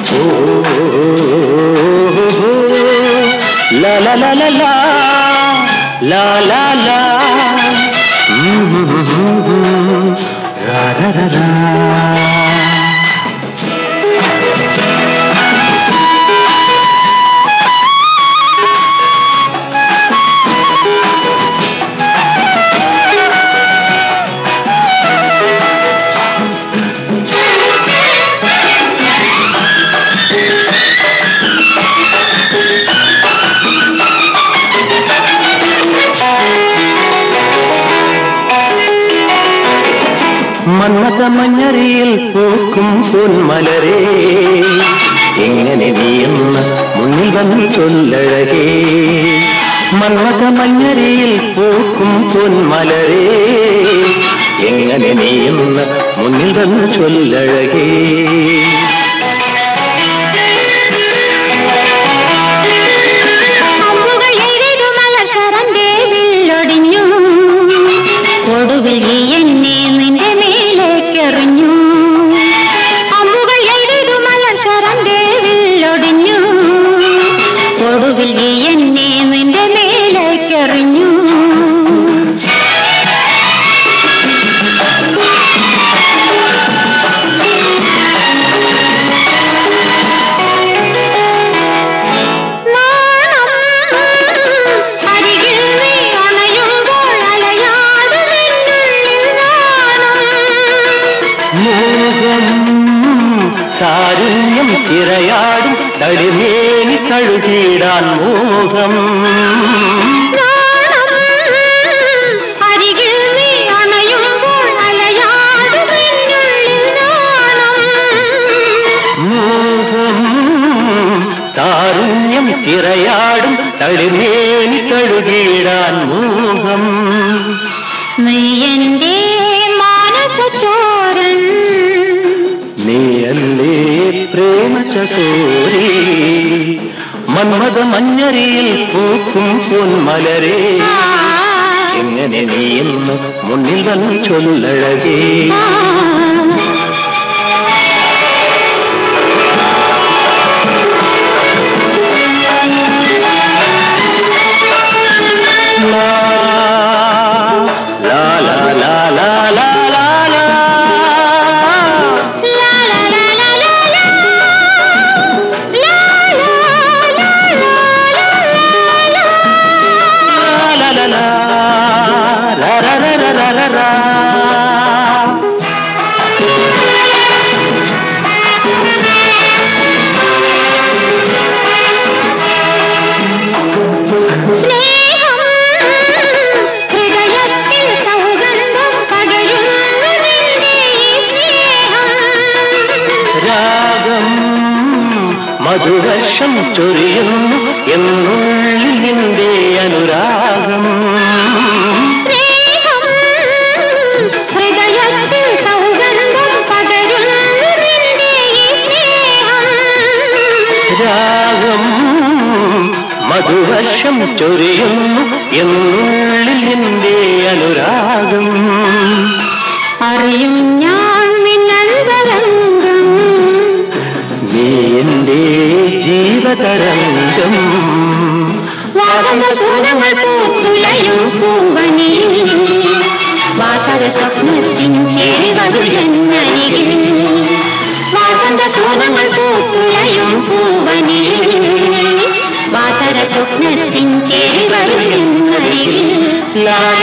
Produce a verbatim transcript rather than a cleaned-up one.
La la la la la la la la ra ra ra ra. Manmatha മഞ്ഞരിയിൽ പൂക്കും പൊന്മലരേ, എങ്ങനെ നീയെന്ന് മുന്നിൽ വന്ന് ചൊല്ലഴകേ. മന്മഥ മഞ്ഞരിയിൽ പൂക്കും പൊന്മലരേ, എങ്ങനെ നീയെന്ന് മുന്നിൽ വന്ന് ചൊല്ലഴകേ. ഒടുവിൽ ഈ എന്നെ നിന്റെ മേലേക്കെറിഞ്ഞു. അമ്പുകൾ എഴുതു മലർ ശരന്തേവിലൊടിഞ്ഞു. ഒടുവിൽ ഈ എന്നെ നിന്റെ മേലേക്കെറിഞ്ഞു. കാരുണ്യം തിരയാടും തളിമേനി കഴുകിടാൻ മോഹം. അരികിൽ നീ അണയുമ്പോൾ അലയാടും മോഹം. കാരുണ്യം തിരയാടും തളിമേനി കഴുകിടാൻ മോഹം. നീ എന്റെ മാനസചോരൻ, നീയല്ലേ പ്രേമചകോരി. മന്മഥ മഞ്ഞരിയിൽ പൂക്കും പൊന്മലരേ, എങ്ങനെ നീയെന്ന് മുന്നിൽ വന്ന് ചൊല്ലഴകേ. മധുവർഷം ചൊരിയുന്നു എന്നുള്ളിൽ നിന്റെ അനുരാഗം. സ്നേഹം ഹൃദയത്തിൽ സൗഗന്ധം പകരുന്നു നിന്റെ ഈ സ്നേഹം. രാഗം മധുവർഷം ചൊരിയുന്നു എന്നുള്ളിൽ നിന്റെ അനുരാഗം. അറിയും ഞാൻ നിന്നന്തരംഗം, നീ എന്റെ ജീവതരംഗം. വാസന്തസുരങ്ങൾ പൂത്തുലയും പൂവനി, വാസര സ്വപ്നത്തിൻ തേവരുന്നരികിൽ. വാസന്തസുരങ്ങൾ പൂത്തുലയും പൂവനി, വാസര സ്വപ്നത്തിൻ തേവരുന്നരികിൽ.